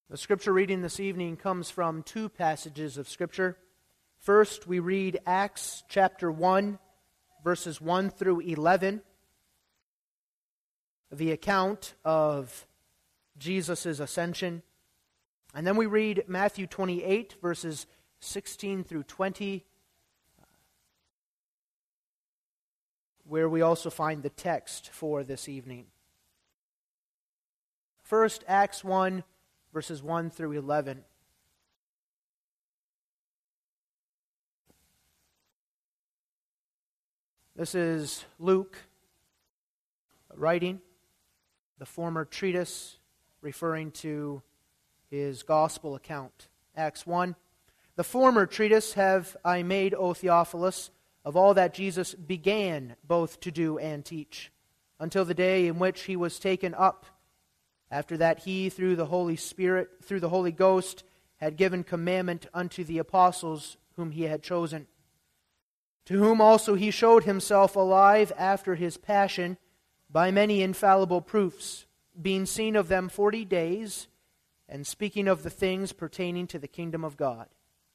The scripture reading this evening comes from two passages of scripture. First, we read Acts chapter 1, verses 1 through 11, the account of Jesus' ascension. And then we read Matthew 28, verses 16 through 20, where we also find the text for this evening. First, Acts 1, verses 1 through 11. This is Luke writing the former treatise referring to his gospel account. Acts 1. The former treatise have I made, O Theophilus, of all that Jesus began both to do and teach, until the day in which he was taken up. After that he, through the Holy Spirit, through the Holy Ghost, had given commandment unto the apostles whom he had chosen, to whom also he showed himself alive after his passion by many infallible proofs, being seen of them 40 days, and speaking of the things pertaining to the kingdom of God.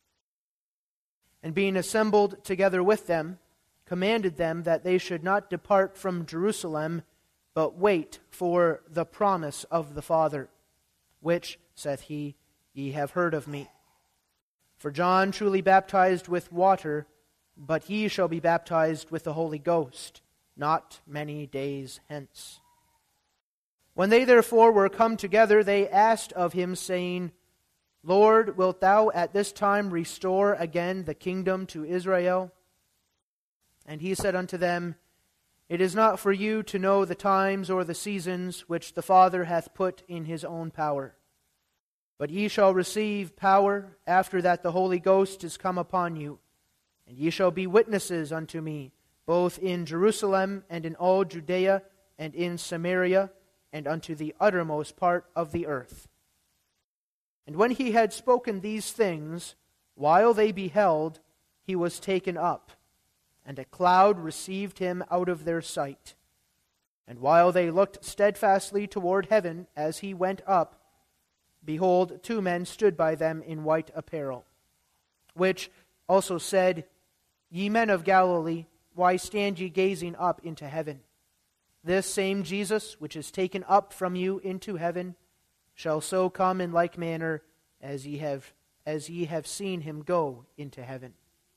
And being assembled together with them, commanded them that they should not depart from Jerusalem, but wait for the promise of the Father, which, saith he, ye have heard of me. For John truly baptized with water, but he shall be baptized with the Holy Ghost not many days hence. When they therefore were come together, they asked of him, saying, Lord, wilt thou at this time restore again the kingdom to Israel? And he said unto them, It is not for you to know the times or the seasons which the Father hath put in his own power. But ye shall receive power after that the Holy Ghost is come upon you, and ye shall be witnesses unto me, both in Jerusalem and in all Judea and in Samaria, and unto the uttermost part of the earth. And when he had spoken these things, while they beheld, he was taken up, and a cloud received him out of their sight. And while they looked steadfastly toward heaven as he went up, behold, 2 men stood by them in white apparel, which also said, Ye men of Galilee, why stand ye gazing up into heaven? This same Jesus, which is taken up from you into heaven, shall so come in like manner as ye have seen him go into heaven.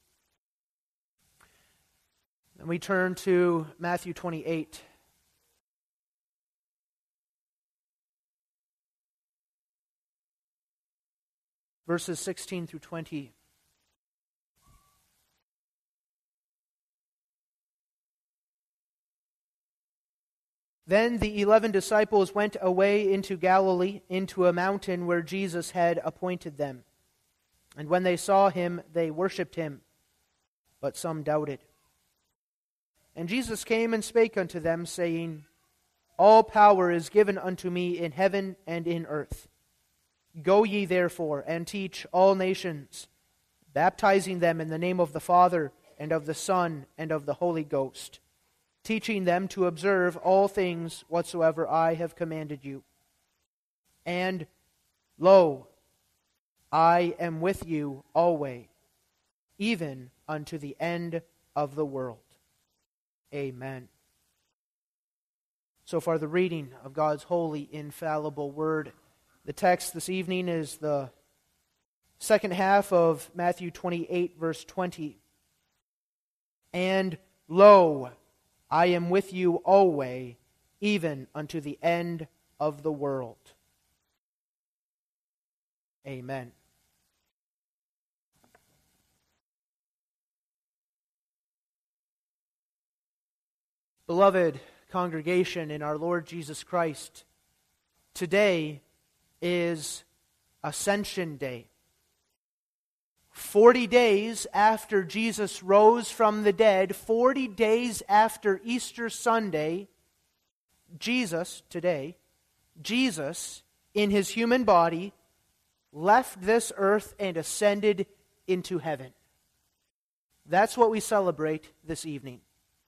And we turn to Matthew 28. Verses 16 through 20. Then the 11 disciples went away into Galilee, into a mountain where Jesus had appointed them. And when they saw him, they worshipped him, but some doubted. And Jesus came and spake unto them, saying, All power is given unto me in heaven and in earth. Go ye therefore, and teach all nations, baptizing them in the name of the Father, and of the Son, and of the Holy Ghost, teaching them to observe all things whatsoever I have commanded you. And, lo, I am with you always, even unto the end of the world. Amen. So far, the reading of God's holy, infallible Word. The text this evening is the second half of Matthew 28, verse 20. And, lo, I am with you always, even unto the end of the world. Amen. Beloved congregation in our Lord Jesus Christ, today is Ascension Day. 40 days after Jesus rose from the dead, 40 days after Easter Sunday, Jesus, in his human body, left this earth and ascended into heaven. That's what we celebrate this evening.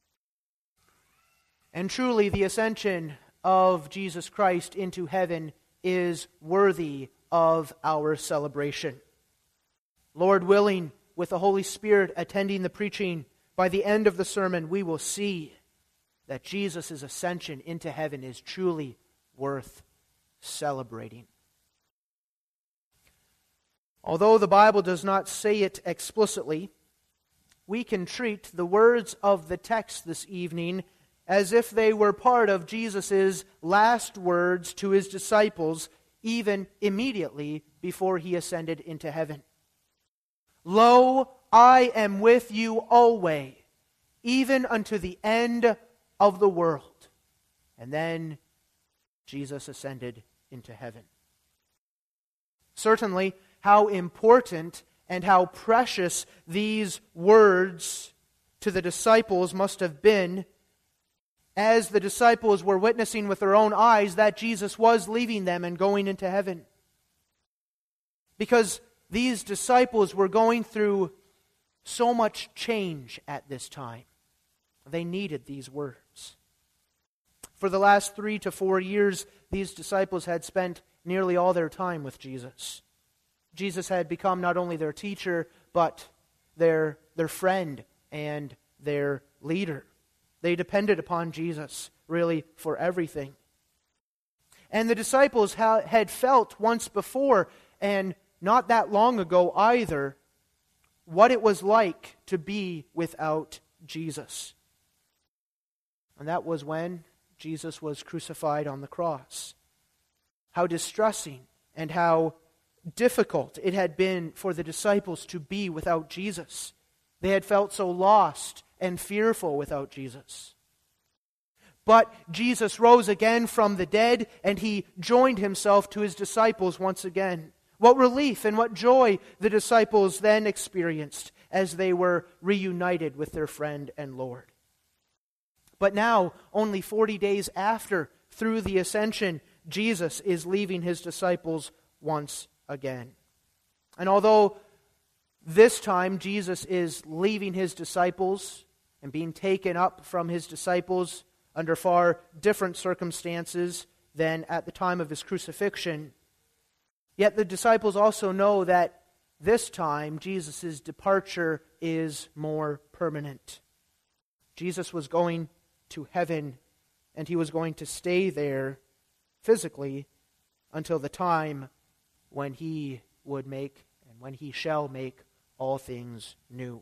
And truly, the ascension of Jesus Christ into heaven is worthy of our celebration. Lord willing, with the Holy Spirit attending the preaching, by the end of the sermon, we will see that Jesus' ascension into heaven is truly worth celebrating. Although the Bible does not say it explicitly, we can treat the words of the text this evening as if they were part of Jesus' last words to his disciples, even immediately before he ascended into heaven. Lo, I am with you always, even unto the end of the world. And then Jesus ascended into heaven. Certainly, how important and how precious these words to the disciples must have been, as the disciples were witnessing with their own eyes that Jesus was leaving them and going into heaven. Because these disciples were going through so much change at this time. They needed these words. For the last 3 to 4 years, these disciples had spent nearly all their time with Jesus. Jesus had become not only their teacher, but their friend and their leader. They depended upon Jesus, really, for everything. And the disciples had felt once before, and not that long ago either, what it was like to be without Jesus. And that was when Jesus was crucified on the cross. How distressing and how difficult it had been for the disciples to be without Jesus. They had felt so lost and fearful without Jesus. But Jesus rose again from the dead, and he joined himself to his disciples once again. What relief and what joy the disciples then experienced as they were reunited with their friend and Lord. But now, only 40 days after, through the ascension, Jesus is leaving his disciples once again. And although this time Jesus is leaving his disciples and being taken up from his disciples under far different circumstances than at the time of his crucifixion, yet the disciples also know that this time Jesus' departure is more permanent. Jesus was going to heaven, and he was going to stay there physically until the time when he would make and when he shall make all things new.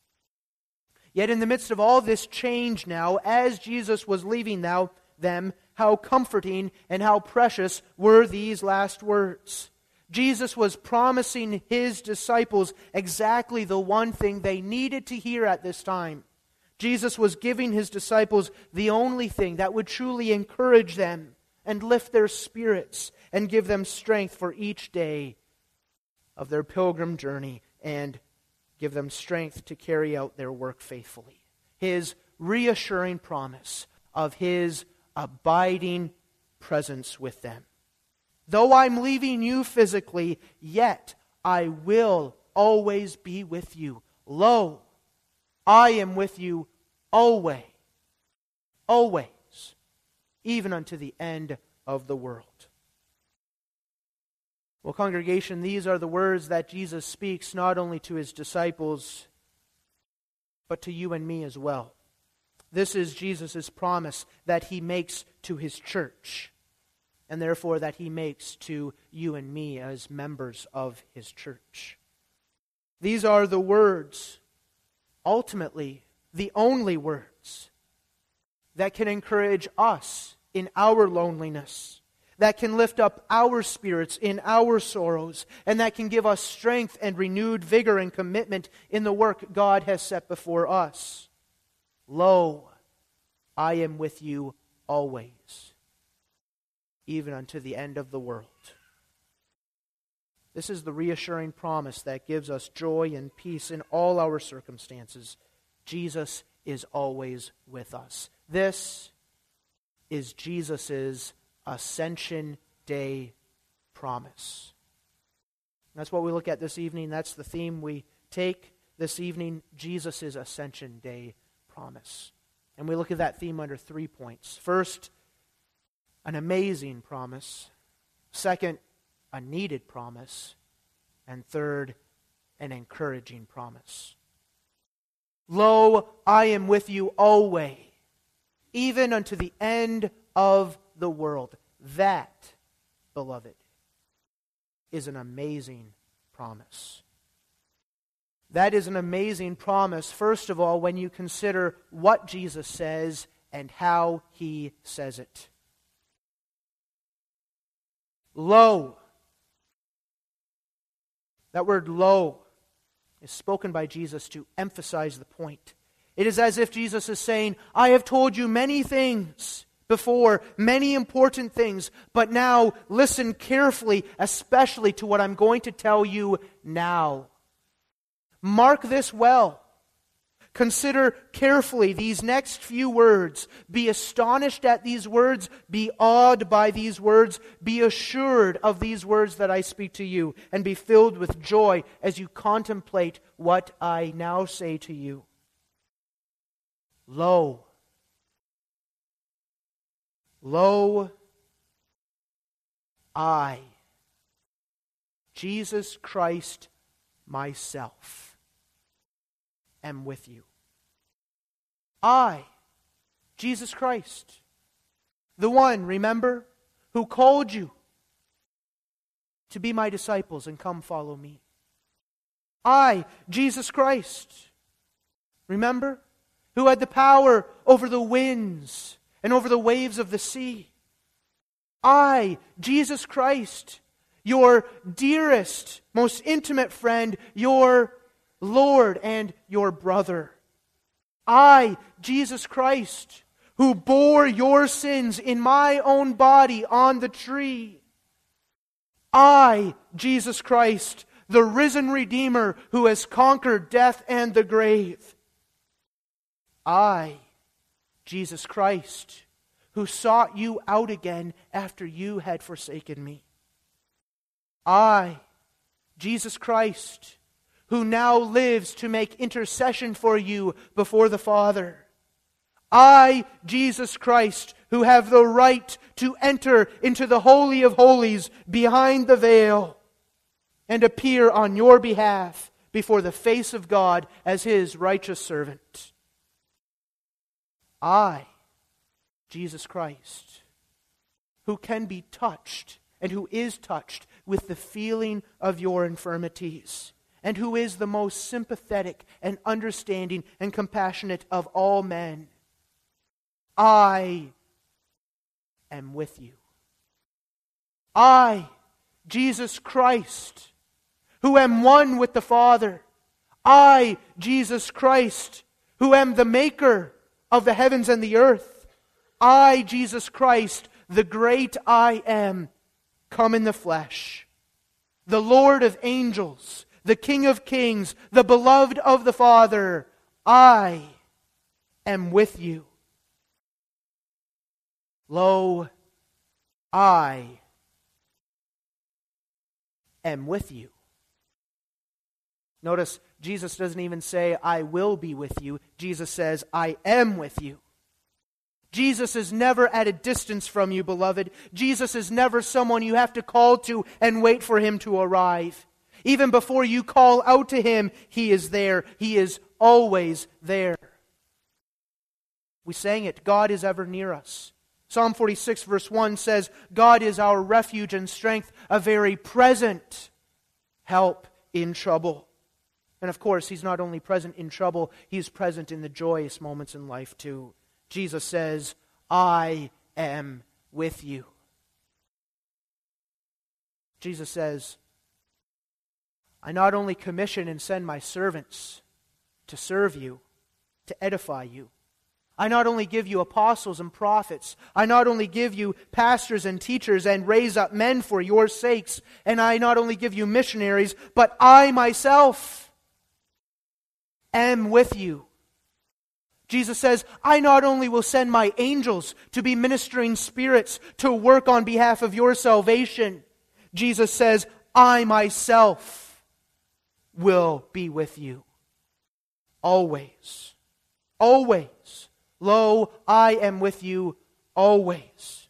Yet in the midst of all this change now, as Jesus was leaving them, how comforting and how precious were these last words. Jesus was promising his disciples exactly the one thing they needed to hear at this time. Jesus was giving his disciples the only thing that would truly encourage them and lift their spirits and give them strength for each day of their pilgrim journey and give them strength to carry out their work faithfully. His reassuring promise of his abiding presence with them. Though I'm leaving you physically, yet I will always be with you. Lo, I am with you always, always, even unto the end of the world. Well, congregation, these are the words that Jesus speaks not only to his disciples, but to you and me as well. This is Jesus' promise that he makes to his church, and therefore that he makes to you and me as members of his church. These are the words, ultimately the only words, that can encourage us in our loneliness, that can lift up our spirits in our sorrows, and that can give us strength and renewed vigor and commitment in the work God has set before us. Lo, I am with you always, even unto the end of the world. This is the reassuring promise that gives us joy and peace in all our circumstances. Jesus is always with us. This is Jesus' Ascension Day promise. That's what we look at this evening. That's the theme we take this evening, Jesus' Ascension Day promise. And we look at that theme under 3 points. First, an amazing promise. Second, a needed promise. And third, an encouraging promise. Lo, I am with you always, even unto the end of the world. That, beloved, is an amazing promise. That is an amazing promise, first of all, when you consider what Jesus says and how He says it. Lo. That word lo is spoken by Jesus to emphasize the point. It is as if Jesus is saying, I have told you many things before, many important things, but now listen carefully, especially to what I'm going to tell you now. Mark this well. Consider carefully these next few words. Be astonished at these words. Be awed by these words. Be assured of these words that I speak to you. And be filled with joy as you contemplate what I now say to you. Lo. Lo, I, Jesus Christ, myself, am with you. I, Jesus Christ, the one, remember, who called you to be my disciples and come follow me. I, Jesus Christ, remember, who had the power over the winds and over the waves of the sea. I, Jesus Christ, your dearest, most intimate friend, your Lord and your brother. I, Jesus Christ, who bore your sins in my own body on the tree. I, Jesus Christ, the risen Redeemer who has conquered death and the grave. I, Jesus Christ, who sought you out again after you had forsaken me. I, Jesus Christ, who now lives to make intercession for you before the Father. I, Jesus Christ, who have the right to enter into the Holy of Holies behind the veil and appear on your behalf before the face of God as His righteous servant. I, Jesus Christ, who can be touched and who is touched with the feeling of your infirmities, and who is the most sympathetic and understanding and compassionate of all men. I am with you. I, Jesus Christ, who am one with the Father. I, Jesus Christ, who am the maker of the heavens and the earth. I, Jesus Christ, the great I am, come in the flesh. The Lord of angels, the King of kings, the beloved of the Father. I am with you. Lo, I am with you. Notice, Jesus doesn't even say, I will be with you. Jesus says, I am with you. Jesus is never at a distance from you, beloved. Jesus is never someone you have to call to and wait for Him to arrive. Even before you call out to Him, He is there. He is always there. We sang it, God is ever near us. Psalm 46 verse 1 says, God is our refuge and strength, a very present help in trouble. And of course, He's not only present in trouble, He's present in the joyous moments in life too. Jesus says, I am with you. Jesus says, I not only commission and send my servants to serve you, to edify you. I not only give you apostles and prophets. I not only give you pastors and teachers and raise up men for your sakes. And I not only give you missionaries, but I myself am with you. Jesus says, I not only will send my angels to be ministering spirits to work on behalf of your salvation. Jesus says, I myself will be with you. Always. Always. Lo, I am with you always.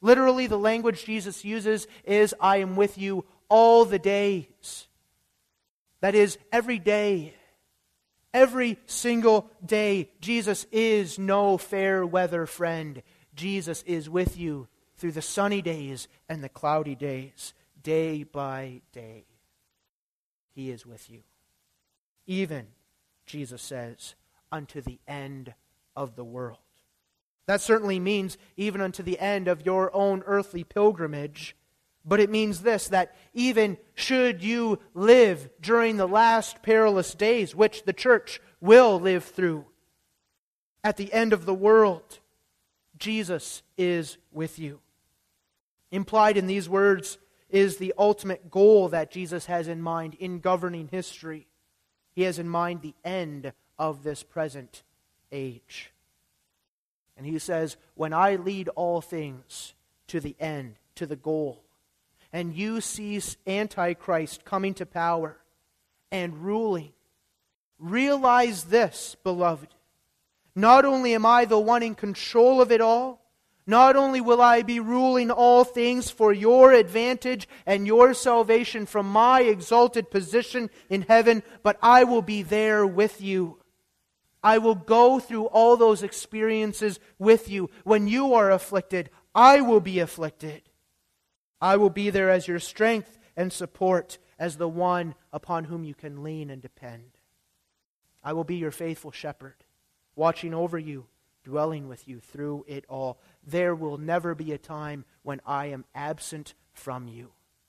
Literally, the language Jesus uses is, I am with you all the days. That is, every day. Every single day. Jesus is no fair weather friend. Jesus is with you through the sunny days and the cloudy days, day by day. He is with you. Even, Jesus says, unto the end of the world. That certainly means even unto the end of your own earthly pilgrimage. But it means this, that even should you live during the last perilous days, which the church will live through, at the end of the world, Jesus is with you. Implied in these words is the ultimate goal that Jesus has in mind in governing history. He has in mind the end of this present age. And he says, when I lead all things to the end, to the goal, and you see Antichrist coming to power and ruling, realize this, beloved. Not only am I the one in control of it all, not only will I be ruling all things for your advantage and your salvation from my exalted position in heaven, but I will be there with you. I will go through all those experiences with you. When you are afflicted, I will be afflicted. I will be there as your strength and support, as the one upon whom you can lean and depend. I will be your faithful shepherd, watching over you, dwelling with you through it all. There will never be a time when I am absent from you.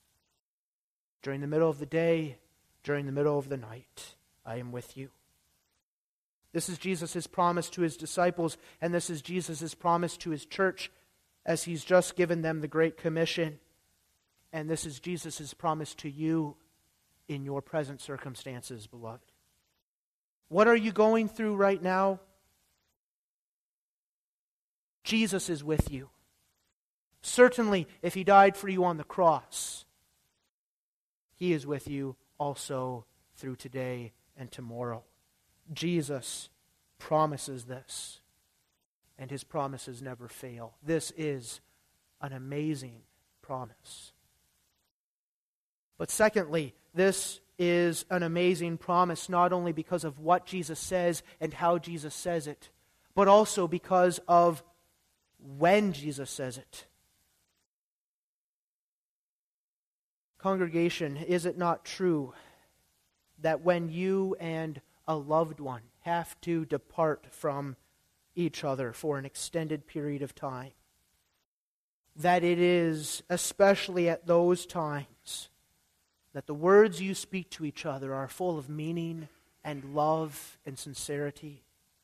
During the middle of the day, during the middle of the night, I am with you. This is Jesus' promise to his disciples, and this is Jesus' promise to his church as he's just given them the Great Commission. And this is Jesus' promise to you in your present circumstances, beloved. What are you going through right now? Jesus is with you. Certainly, if he died for you on the cross, he is with you also through today and tomorrow. Jesus promises this, and his promises never fail. This is an amazing promise. But secondly, this is an amazing promise not only because of what Jesus says and how Jesus says it, but also because of when Jesus says it. Congregation, is it not true that when you and a loved one have to depart from each other for an extended period of time, that it is especially at those times that the words you speak to each other are full of meaning and love and sincerity?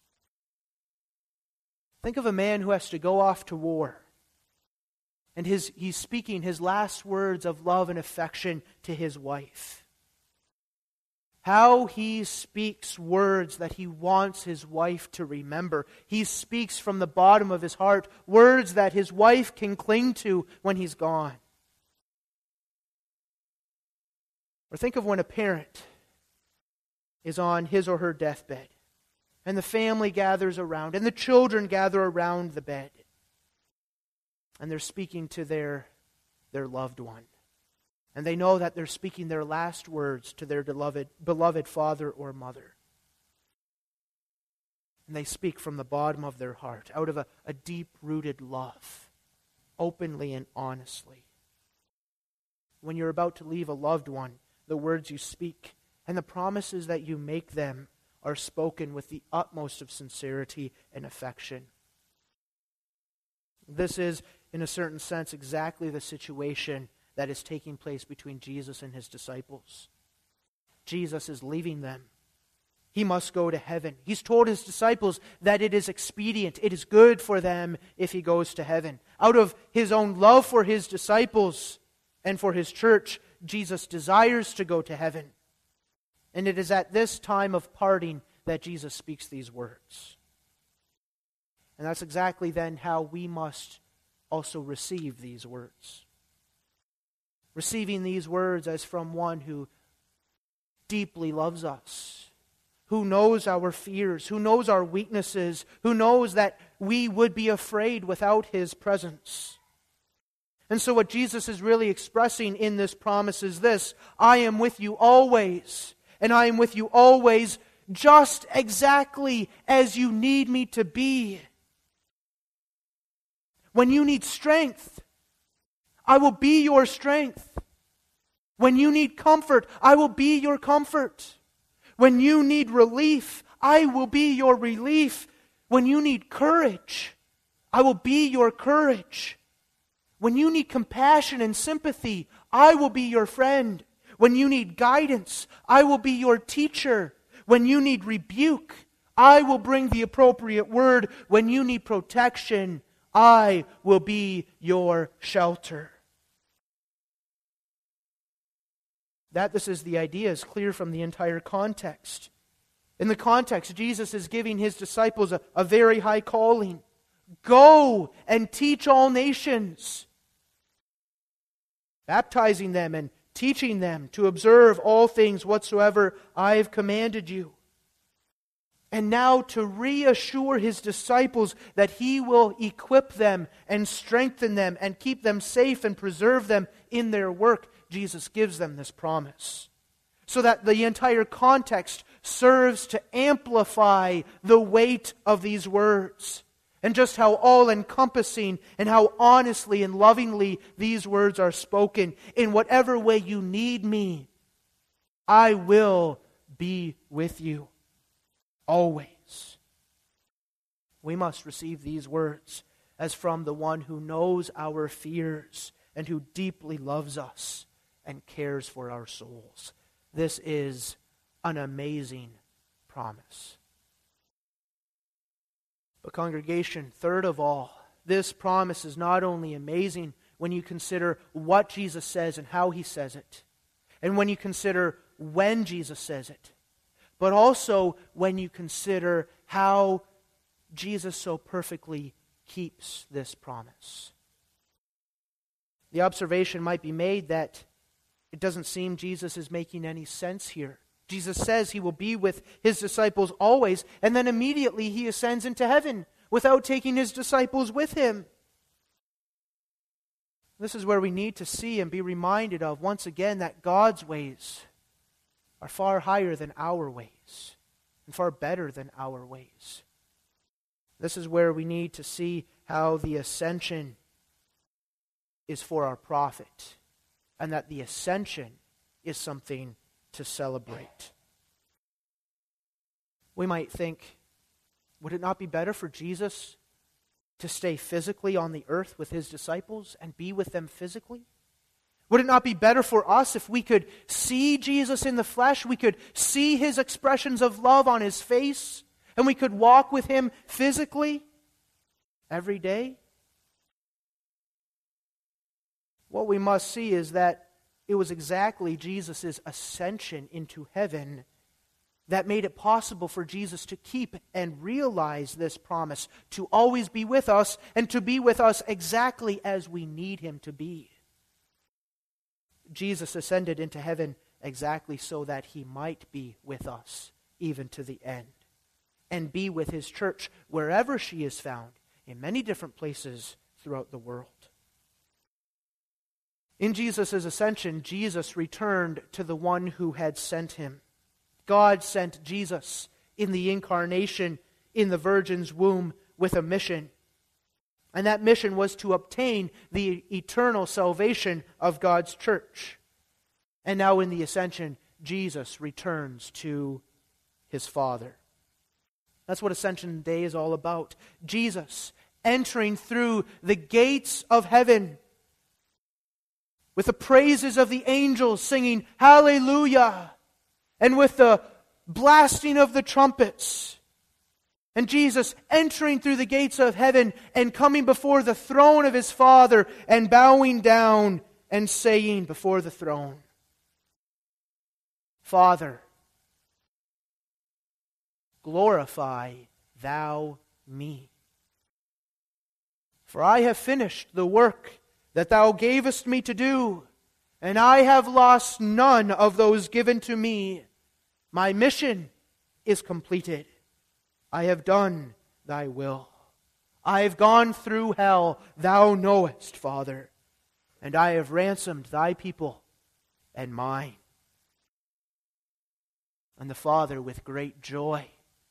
Think of a man who has to go off to war, and he's speaking his last words of love and affection to his wife. How he speaks words that he wants his wife to remember. He speaks from the bottom of his heart words that his wife can cling to when he's gone. Or think of when a parent is on his or her deathbed, and the family gathers around, and the children gather around the bed, and they're speaking to their loved one. And they know that they're speaking their last words to their beloved father or mother. And they speak from the bottom of their heart, out of a deep-rooted love, openly and honestly. When you're about to leave a loved one, the words you speak and the promises that you make them are spoken with the utmost of sincerity and affection. This is, in a certain sense, exactly the situation that is taking place between Jesus and his disciples. Jesus is leaving them. He must go to heaven. He's told his disciples that it is expedient, it is good for them if he goes to heaven. Out of his own love for his disciples and for his church, Jesus desires to go to heaven. And it is at this time of parting that Jesus speaks these words. And that's exactly then how we must also receive these words. Receiving these words as from one who deeply loves us, who knows our fears, who knows our weaknesses, who knows that we would be afraid without his presence. And so what Jesus is really expressing in this promise is this: I am with you always, and I am with you always just exactly as you need me to be. When you need strength, I will be your strength. When you need comfort, I will be your comfort. When you need relief, I will be your relief. When you need courage, I will be your courage. When you need compassion and sympathy, I will be your friend. When you need guidance, I will be your teacher. When you need rebuke, I will bring the appropriate word. When you need protection, I will be your shelter. That this is the idea is clear from the entire context. In the context, Jesus is giving His disciples a very high calling. Go and teach all nations, baptizing them and teaching them to observe all things whatsoever I have commanded you. And now to reassure His disciples that He will equip them and strengthen them and keep them safe and preserve them in their work, Jesus gives them this promise. So that the entire context serves to amplify the weight of these words. And just how all-encompassing and how honestly and lovingly these words are spoken. In whatever way you need me, I will be with you always. We must receive these words as from the one who knows our fears and who deeply loves us and cares for our souls. This is an amazing promise. But congregation, third of all, this promise is not only amazing when you consider what Jesus says and how He says it, and when you consider when Jesus says it, but also when you consider how Jesus so perfectly keeps this promise. The observation might be made that it doesn't seem Jesus is making any sense here. Jesus says He will be with His disciples always, and then immediately He ascends into heaven without taking His disciples with Him. This is where we need to see and be reminded of, once again, that God's ways are far higher than our ways and far better than our ways. This is where we need to see how the ascension is for our profit, and that the ascension is something to celebrate. We might think, would it not be better for Jesus to stay physically on the earth with His disciples and be with them physically? Would it not be better for us if we could see Jesus in the flesh, we could see His expressions of love on His face, and we could walk with Him physically every day? What we must see is that it was exactly Jesus' ascension into heaven that made it possible for Jesus to keep and realize this promise, to always be with us, and to be with us exactly as we need Him to be. Jesus ascended into heaven exactly so that He might be with us even to the end, and be with His church wherever she is found, in many different places throughout the world. In Jesus' ascension, Jesus returned to the one who had sent Him. God sent Jesus in the incarnation in the Virgin's womb with a mission. And that mission was to obtain the eternal salvation of God's church. And now in the ascension, Jesus returns to His Father. That's what Ascension Day is all about. Jesus entering through the gates of heaven with the praises of the angels singing Hallelujah, and with the blasting of the trumpets. And Jesus entering through the gates of heaven and coming before the throne of His Father and bowing down and saying before the throne, Father, glorify Thou me. For I have finished the work that Thou gavest me to do, and I have lost none of those given to me. My mission is completed. I have done Thy will. I have gone through hell, Thou knowest, Father. and I have ransomed thy people and mine." And the Father, with great joy,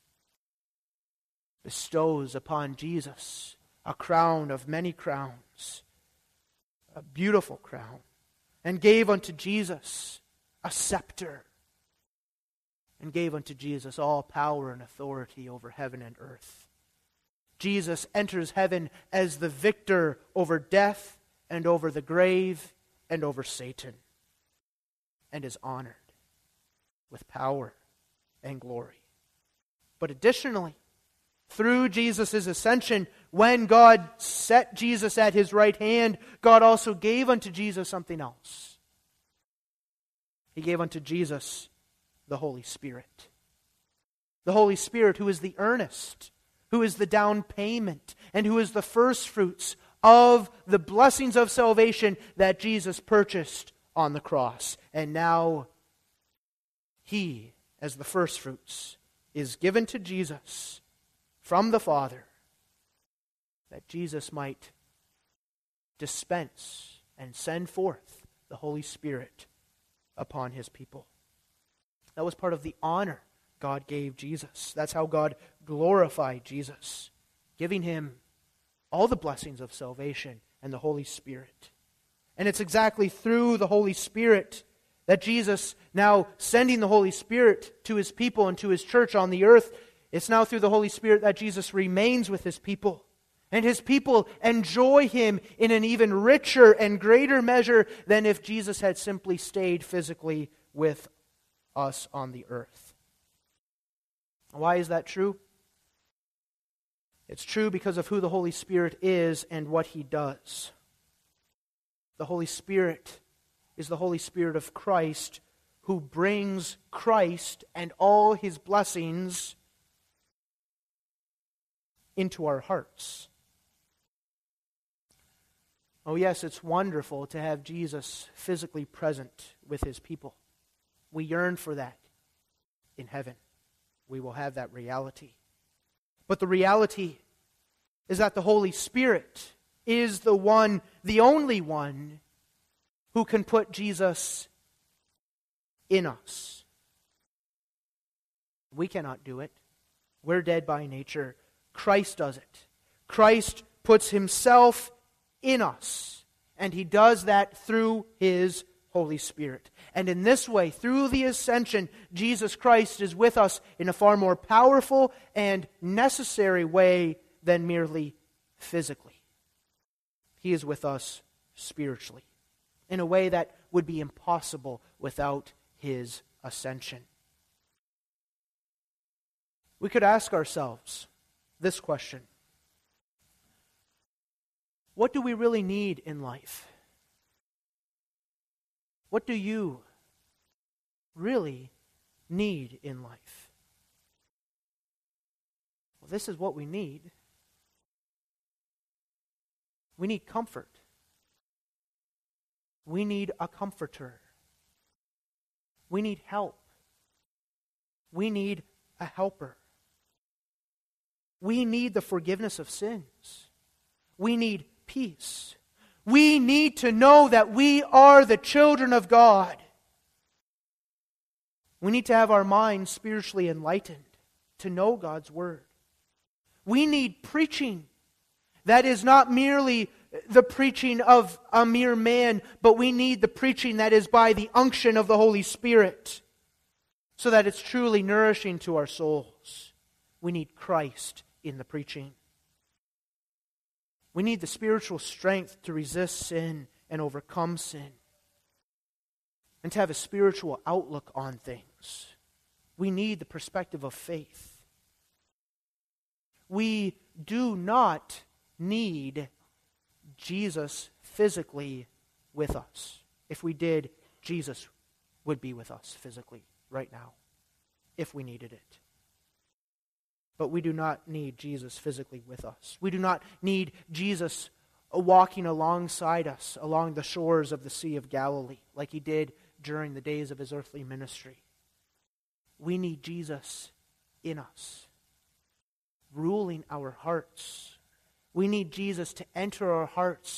bestows upon Jesus a crown of many crowns, a beautiful crown, and gave unto Jesus a scepter, and gave unto Jesus all power and authority over heaven and earth. Jesus enters heaven as the victor over death and over the grave and over Satan, and is honored with power and glory. But additionally, through Jesus' ascension, when God set Jesus at his right hand, God also gave unto Jesus something else. He gave unto Jesus the Holy Spirit. The Holy Spirit, who is the earnest, who is the down payment, and who is the first fruits of the blessings of salvation that Jesus purchased on the cross. And now He, as the first fruits, is given to Jesus from the Father, that Jesus might dispense and send forth the Holy Spirit upon His people. That was part of the honor God gave Jesus. That's how God glorified Jesus, giving Him all the blessings of salvation and the Holy Spirit. And it's exactly through the Holy Spirit that Jesus, now sending the Holy Spirit to His people and to His church on the earth, it's now through the Holy Spirit that Jesus remains with His people. And His people enjoy Him in an even richer and greater measure than if Jesus had simply stayed physically with us on the earth. Why is that true? It's true because of who the Holy Spirit is and what He does. The Holy Spirit is the Holy Spirit of Christ, who brings Christ and all His blessings into our hearts. Oh yes, it's wonderful to have Jesus physically present with His people. We yearn for that in heaven. We will have that reality. But the reality is that the Holy Spirit is the one, the only one, who can put Jesus in us. We cannot do it. We're dead by nature. Christ does it. Christ puts Himself in us, and He does that through His Holy Spirit. And in this way, through the ascension, Jesus Christ is with us in a far more powerful and necessary way than merely physically. He is with us spiritually, in a way that would be impossible without His ascension. We could ask ourselves this question: what do we really need in life? What do you really need in life? Well, this is what we need. We need comfort. We need a comforter. We need help. We need a helper. We need the forgiveness of sins. We need peace. We need to know that we are the children of God. We need to have our minds spiritually enlightened to know God's Word. We need preaching that is not merely the preaching of a mere man, but we need the preaching that is by the unction of the Holy Spirit, so that it's truly nourishing to our souls. We need Christ in the preaching. We need the spiritual strength to resist sin and overcome sin, and to have a spiritual outlook on things. We need the perspective of faith. We do not need Jesus physically with us. If we did, Jesus would be with us physically right now, if we needed it. But we do not need Jesus physically with us. We do not need Jesus walking alongside us along the shores of the Sea of Galilee, like He did during the days of His earthly ministry. We need Jesus in us, ruling our hearts. We need Jesus to enter our hearts,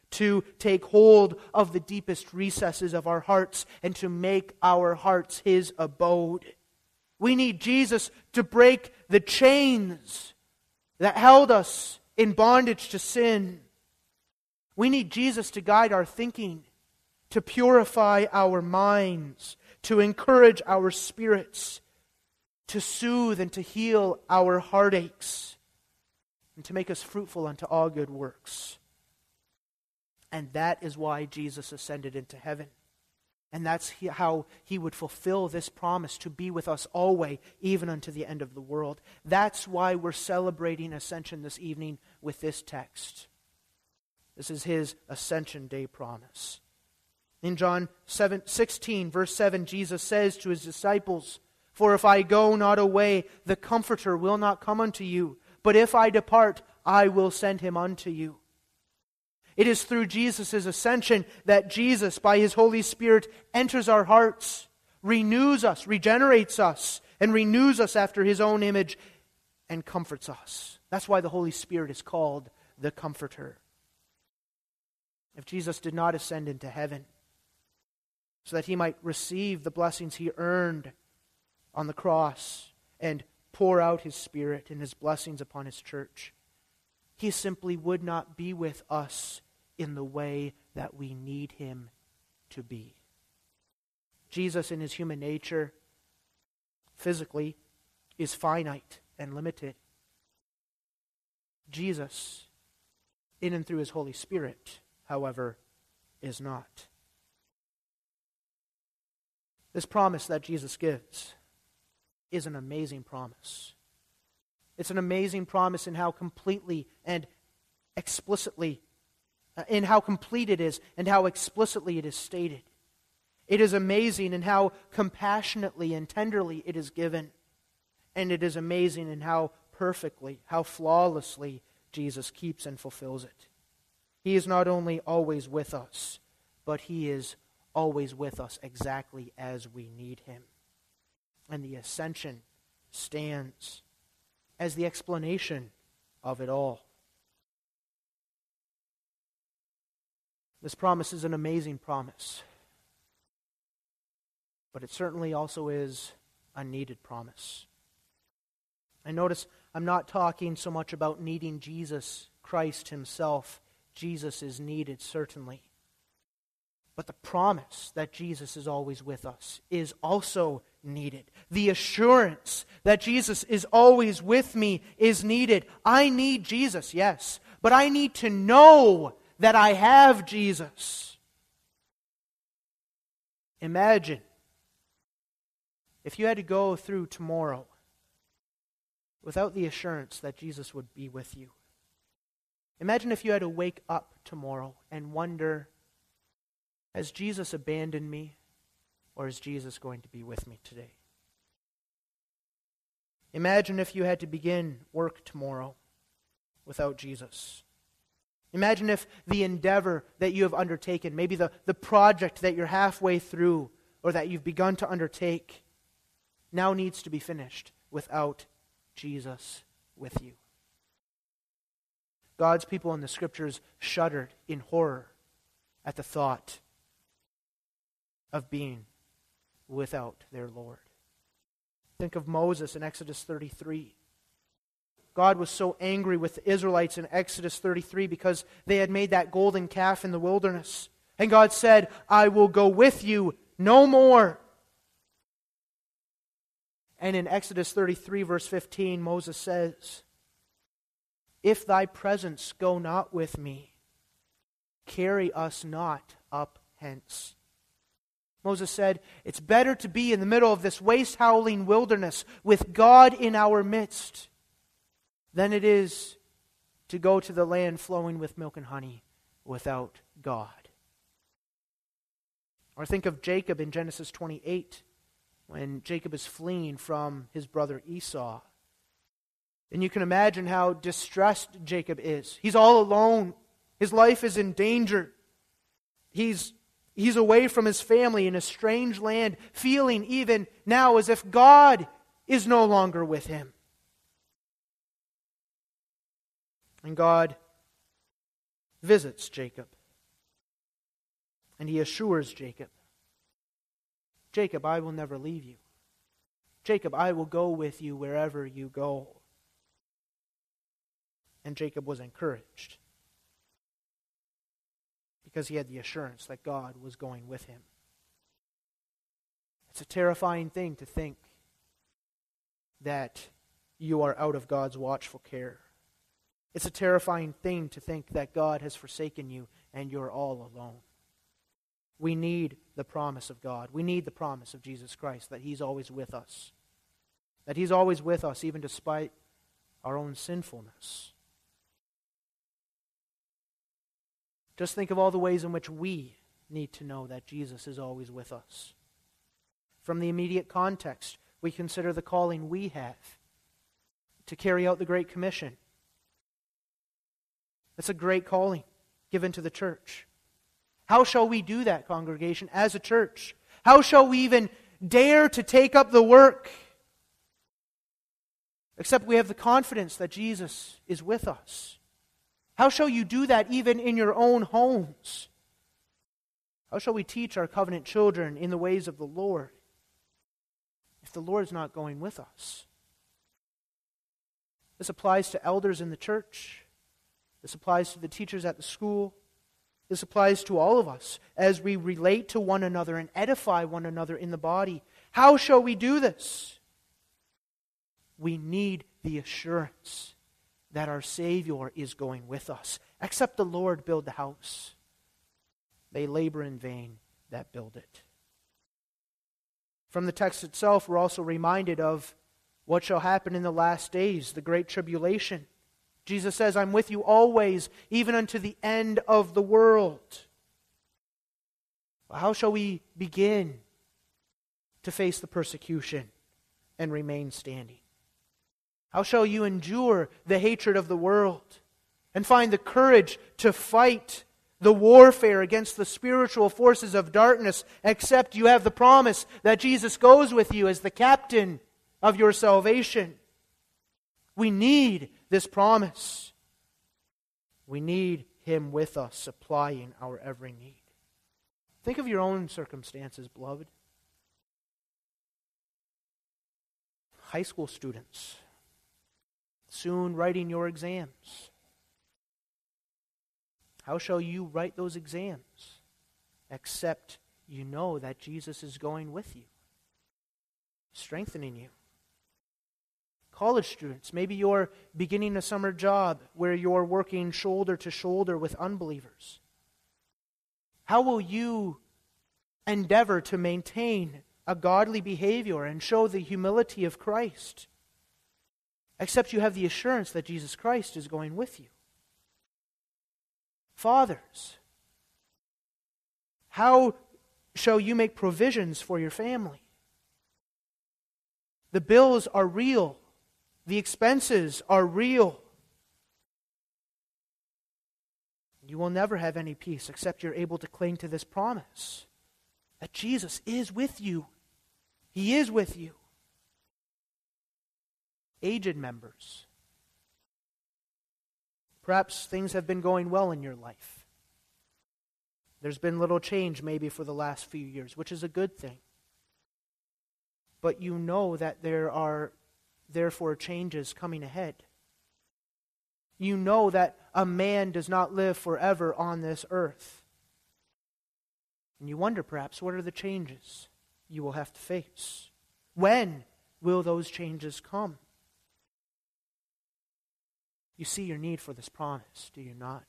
to take hold of the deepest recesses of our hearts and to make our hearts His abode. We need Jesus to break the chains that held us in bondage to sin. We need Jesus to guide our thinking, to purify our minds, to encourage our spirits, to soothe and to heal our heartaches, and to make us fruitful unto all good works. And that is why Jesus ascended into heaven. And that's how He would fulfill this promise to be with us always, even unto the end of the world. That's why we're celebrating Ascension this evening with this text. This is His Ascension Day promise. In John 16, verse 7, Jesus says to His disciples, "For if I go not away, the Comforter will not come unto you. But if I depart, I will send Him unto you." It is through Jesus' ascension that Jesus, by His Holy Spirit, enters our hearts, renews us, regenerates us, and renews us after His own image, and comforts us. That's why the Holy Spirit is called the Comforter. If Jesus did not ascend into heaven, so that He might receive the blessings He earned on the cross and pour out His Spirit and His blessings upon His church, He simply would not be with us in the way that we need Him to be. Jesus, in His human nature, physically, is finite and limited. Jesus, in and through His Holy Spirit, however, is not. This promise that Jesus gives is an amazing promise. It's an amazing promise in how completely and explicitly, in how complete it is and how explicitly it is stated. It is amazing in how compassionately and tenderly it is given. And it is amazing in how perfectly, how flawlessly Jesus keeps and fulfills it. He is not only always with us, but He is always with us exactly as we need Him. And the ascension stands as the explanation of it all. This promise is an amazing promise, but it certainly also is a needed promise. And notice, I'm not talking so much about needing Jesus Christ Himself. Jesus is needed, certainly. But the promise that Jesus is always with us is also needed. The assurance that Jesus is always with me is needed. I need Jesus, yes, but I need to know that I have Jesus. Imagine if you had to go through tomorrow without the assurance that Jesus would be with you. Imagine if you had to wake up tomorrow and wonder, has Jesus abandoned me, or is Jesus going to be with me today? Imagine if you had to begin work tomorrow without Jesus. Imagine if the endeavor that you have undertaken, maybe the project that you're halfway through or that you've begun to undertake, now needs to be finished without Jesus with you. God's people in the Scriptures shuddered in horror at the thought of being without their Lord. Think of Moses in Exodus 33. God was so angry with the Israelites in Exodus 33 because they had made that golden calf in the wilderness. And God said, I will go with you no more. And in Exodus 33 verse 15, Moses says, if thy presence go not with me, carry us not up hence. Moses said, it's better to be in the middle of this waste-howling wilderness with God in our midst than it is to go to the land flowing with milk and honey without God. Or think of Jacob in Genesis 28, when Jacob is fleeing from his brother Esau. And you can imagine how distressed Jacob is. He's all alone. His life is in danger. He's away from his family in a strange land, feeling even now as if God is no longer with him. And God visits Jacob And he assures Jacob, Jacob, I will never leave you. Jacob, I will go with you wherever you go. And Jacob was encouraged because he had the assurance that God was going with him. It's a terrifying thing to think that you are out of God's watchful care. It's a terrifying thing to think that God has forsaken you and you're all alone. We need the promise of God. We need the promise of Jesus Christ that He's always with us. That He's always with us even despite our own sinfulness. Just think of all the ways in which we need to know that Jesus is always with us. From the immediate context, we consider the calling we have to carry out the Great Commission. It's a great calling given to the church. How shall we do that, congregation, as a church? How shall we even dare to take up the work? Except we have the confidence that Jesus is with us. How shall you do that even in your own homes? How shall we teach our covenant children in the ways of the Lord if the Lord is not going with us? This applies to elders in the church. This applies to the teachers at the school. This applies to all of us as we relate to one another and edify one another in the body. How shall we do this? We need the assurance that our Savior is going with us. Except the Lord build the house, they labor in vain that build it. From the text itself, we're also reminded of what shall happen in the last days, the great tribulation. Jesus says, I'm with you always, even unto the end of the world. How shall we begin to face the persecution and remain standing? How shall you endure the hatred of the world and find the courage to fight the warfare against the spiritual forces of darkness, except you have the promise that Jesus goes with you as the captain of your salvation? We need this promise. We need Him with us, supplying our every need. Think of your own circumstances, beloved. High school students, soon writing your exams. How shall you write those exams except you know that Jesus is going with you, strengthening you? College students, maybe you're beginning a summer job where you're working shoulder to shoulder with unbelievers. How will you endeavor to maintain a godly behavior and show the humility of Christ, except you have the assurance that Jesus Christ is going with you? Fathers, how shall you make provisions for your family? The bills are real. The expenses are real. You will never have any peace except you're able to cling to this promise that Jesus is with you. He is with you. Aged members, perhaps things have been going well in your life. There's been little change maybe for the last few years, which is a good thing. But you know that there are therefore changes coming ahead. You know that a man does not live forever on this earth. And you wonder perhaps, what are the changes you will have to face? When will those changes come? You see your need for this promise, do you not?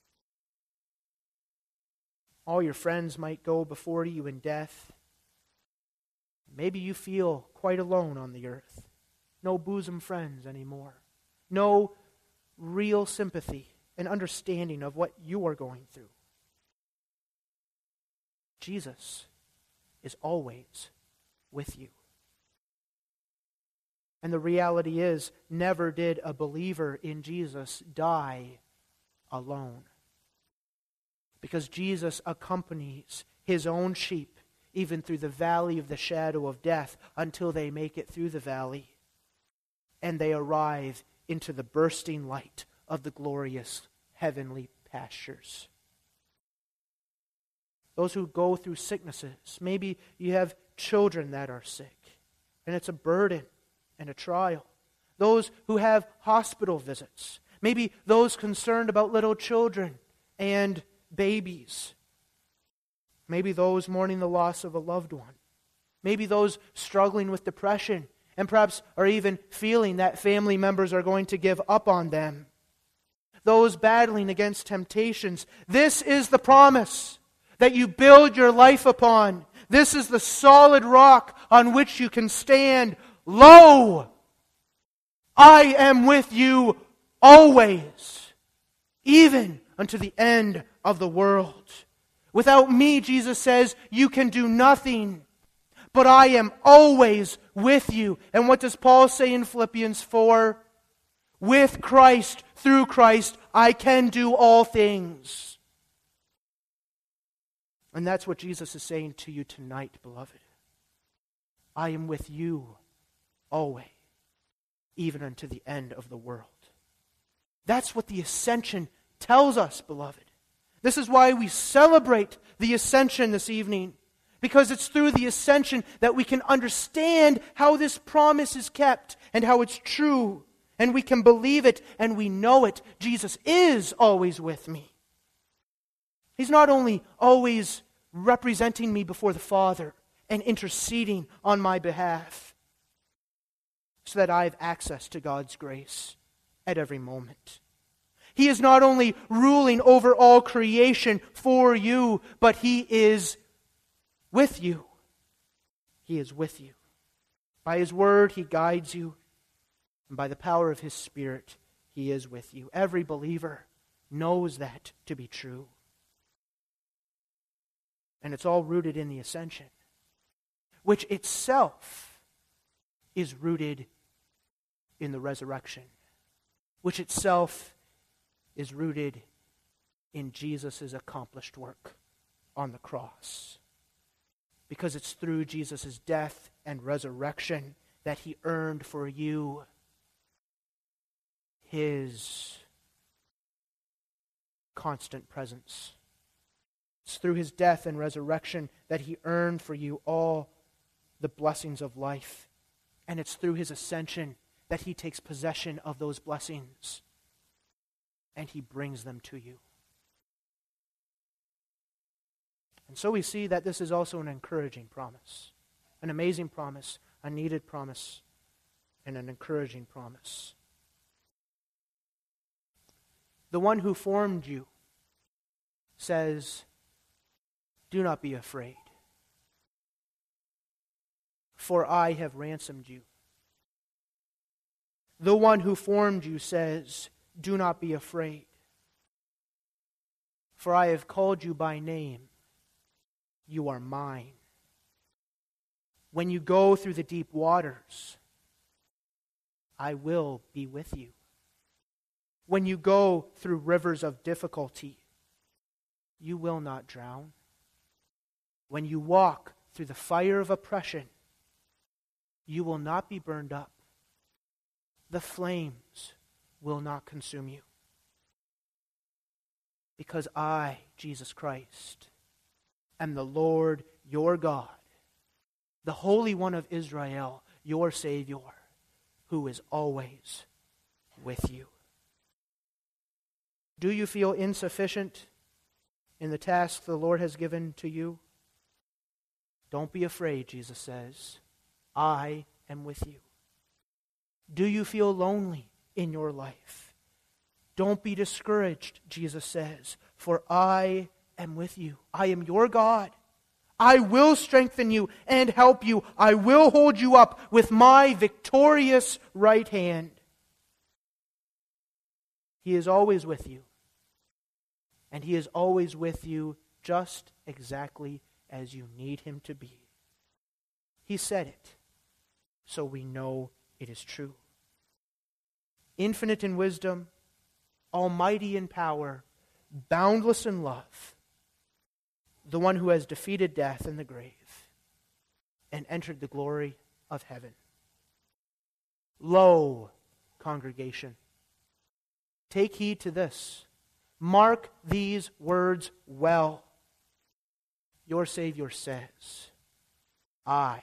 All your friends might go before you in death. Maybe you feel quite alone on the earth. No bosom friends anymore. No real sympathy and understanding of what you are going through. Jesus is always with you. And the reality is, never did a believer in Jesus die alone. Because Jesus accompanies His own sheep even through the valley of the shadow of death until they make it through the valley and they arrive into the bursting light of the glorious heavenly pastures. Those who go through sicknesses. Maybe you have children that are sick, and it's a burden and a trial. Those who have hospital visits. Maybe those concerned about little children and babies. Maybe those mourning the loss of a loved one. Maybe those struggling with depression and perhaps are even feeling that family members are going to give up on them. Those battling against temptations. This is the promise that you build your life upon. This is the solid rock on which you can stand. Lo, I am with you always, even unto the end of the world. Without me, Jesus says, you can do nothing. But I am always with you. And what does Paul say in Philippians 4? With Christ, through Christ, I can do all things. And that's what Jesus is saying to you tonight, beloved. I am with you always, even unto the end of the world. That's what the ascension tells us, beloved. This is why we celebrate the ascension this evening. Because it's through the ascension that we can understand how this promise is kept and how it's true. And we can believe it and we know it. Jesus is always with me. He's not only always representing me before the Father and interceding on my behalf so that I have access to God's grace at every moment. He is not only ruling over all creation for you, but He is with you. He is with you. By His Word, He guides you. And by the power of His Spirit, He is with you. Every believer knows that to be true. And it's all rooted in the ascension, which itself is rooted in the resurrection, which itself is rooted in Jesus' accomplished work on the cross. Because it's through Jesus' death and resurrection that He earned for you His constant presence. It's through His death and resurrection that He earned for you all the blessings of life. And it's through His ascension that He takes possession of those blessings and He brings them to you. And so we see that this is also an encouraging promise, an amazing promise, a needed promise, and an encouraging promise. The one who formed you says, do not be afraid, for I have ransomed you. The one who formed you says, do not be afraid, for I have called you by name. You are mine. When you go through the deep waters, I will be with you. When you go through rivers of difficulty, you will not drown. When you walk through the fire of oppression, you will not be burned up. The flames will not consume you. Because I, Jesus Christ, am the Lord your God, the Holy One of Israel, your Savior, who is always with you. Do you feel insufficient in the task the Lord has given to you? Don't be afraid, Jesus says. I am with you. Do you feel lonely in your life? Don't be discouraged, Jesus says, for I am with you. I am your God. I will strengthen you and help you. I will hold you up with my victorious right hand. He is always with you. And He is always with you just exactly as you need Him to be. He said it, so we know it is true. Infinite in wisdom, almighty in power, boundless in love, the one who has defeated death and the grave and entered the glory of heaven. Lo, congregation, take heed to this. Mark these words well. your Savior says, I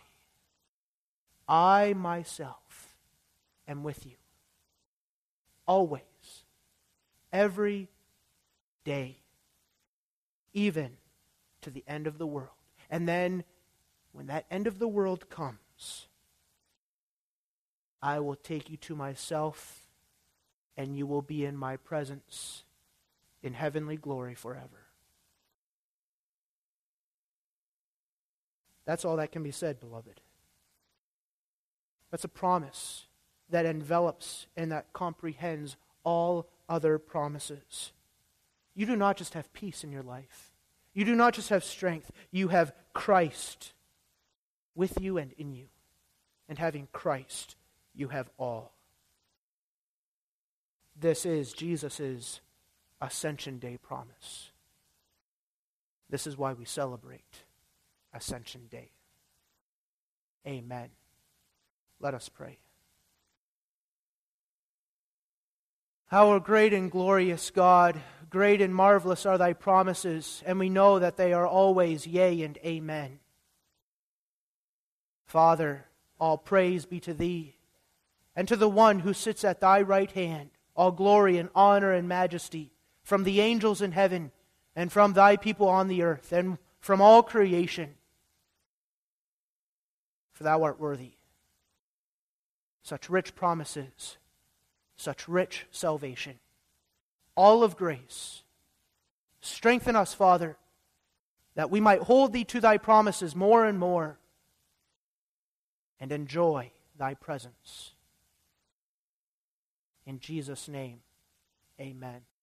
myself am with you. Always. Every day. Even to the end of the world. And then, when that end of the world comes, I will take you to myself, and you will be in my presence in heavenly glory forever. That's all that can be said, beloved. That's a promise that envelops and that comprehends all other promises. You do not just have peace in your life. You do not just have strength. You have Christ with you and in you. And having Christ, you have all. This is Jesus' Ascension Day promise. This is why we celebrate Ascension Day. Amen. Let us pray. Our great and glorious God, great and marvelous are thy promises, and we know that they are always yea and amen. Father, all praise be to thee, and to the one who sits at thy right hand, all glory and honor and majesty, from the angels in heaven, and from thy people on the earth, and from all creation. For thou art worthy. Such rich promises, such rich salvation, all of grace. Strengthen us, Father, that we might hold thee to thy promises more and more, and enjoy thy presence. In Jesus' name, amen.